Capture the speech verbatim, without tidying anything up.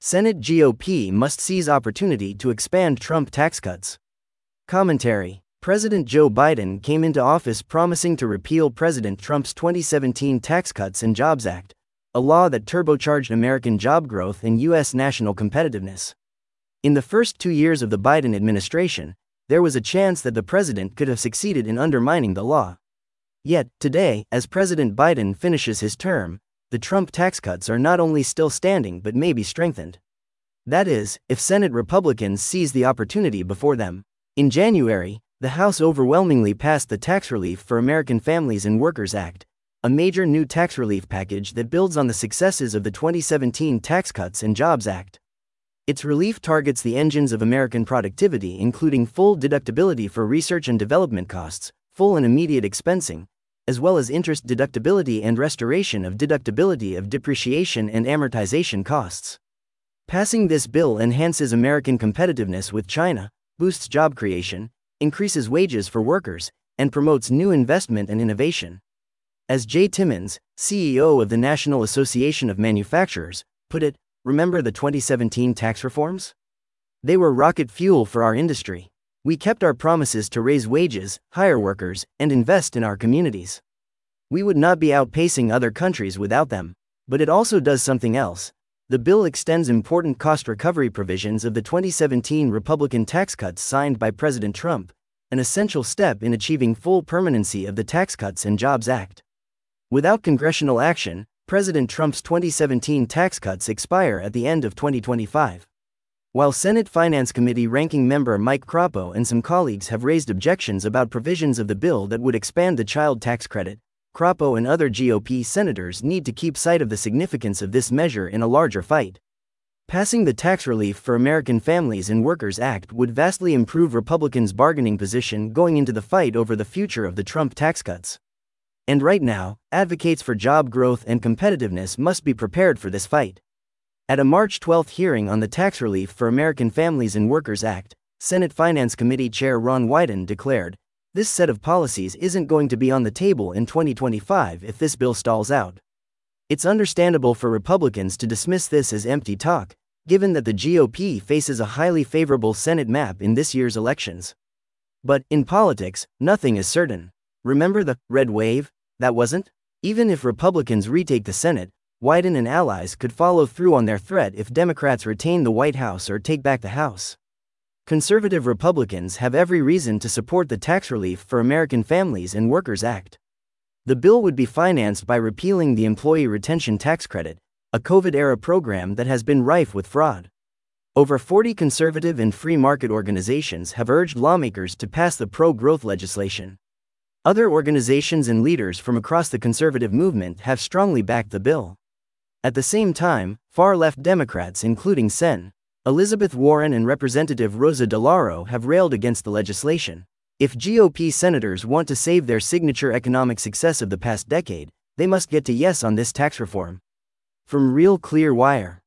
Senate G O P must seize opportunity to expand Trump tax cuts. Commentary. President Joe Biden came into office promising to repeal President Trump's twenty seventeen Tax Cuts and Jobs Act, a law that turbocharged American job growth and U S national competitiveness. In the first two years of the Biden administration, there was a chance that the president could have succeeded in undermining the law. Yet, today, as President Biden finishes his term, the Trump tax cuts are not only still standing but may be strengthened. That is, if Senate Republicans seize the opportunity before them. In January, the House overwhelmingly passed the Tax Relief for American Families and Workers Act, a major new tax relief package that builds on the successes of the twenty seventeen Tax Cuts and Jobs Act. Its relief targets the engines of American productivity, including full deductibility for research and development costs, full and immediate expensing, as well as interest deductibility and restoration of deductibility of depreciation and amortization costs. Passing this bill enhances American competitiveness with China, boosts job creation, increases wages for workers, and promotes new investment and innovation. As Jay Timmons, C E O of the National Association of Manufacturers, put it, remember the twenty seventeen tax reforms? They were rocket fuel for our industry. We kept our promises to raise wages, hire workers, and invest in our communities. We would not be outpacing other countries without them. But it also does something else. The bill extends important cost recovery provisions of the twenty seventeen Republican tax cuts signed by President Trump, an essential step in achieving full permanency of the Tax Cuts and Jobs Act. Without congressional action, President Trump's twenty seventeen tax cuts expire at the end of twenty twenty-five. While Senate Finance Committee ranking member Mike Crapo and some colleagues have raised objections about provisions of the bill that would expand the child tax credit, Crapo and other G O P senators need to keep sight of the significance of this measure in a larger fight. Passing the Tax Relief for American Families and Workers Act would vastly improve Republicans' bargaining position going into the fight over the future of the Trump tax cuts. And right now, advocates for job growth and competitiveness must be prepared for this fight. At a March twelfth hearing on the Tax Relief for American Families and Workers Act, Senate Finance Committee Chair Ron Wyden declared, "This set of policies isn't going to be on the table in twenty twenty-five if this bill stalls out." It's understandable for Republicans to dismiss this as empty talk, given that the G O P faces a highly favorable Senate map in this year's elections. But, in politics, nothing is certain. Remember the red wave? That wasn't? Even if Republicans retake the Senate, Wyden and allies could follow through on their threat if Democrats retain the White House or take back the House. Conservative Republicans have every reason to support the Tax Relief for American Families and Workers Act. The bill would be financed by repealing the Employee Retention Tax Credit, a COVID-era program that has been rife with fraud. Over forty conservative and free market organizations have urged lawmakers to pass the pro-growth legislation. Other organizations and leaders from across the conservative movement have strongly backed the bill. At the same time, far-left Democrats including Sen. Elizabeth Warren and Representative Rosa DeLauro have railed against the legislation. If G O P senators want to save their signature economic success of the past decade, they must get to yes on this tax reform. From Real Clear Wire.